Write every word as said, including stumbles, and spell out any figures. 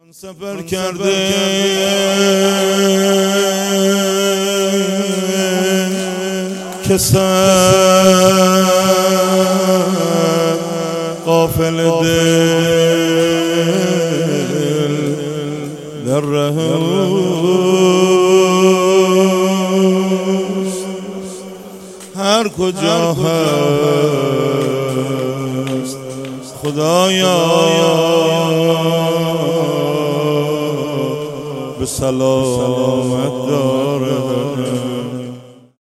سفر کرده که سر غافل دل در ره اوست، هر کجا هست خدایا به سلامت داره.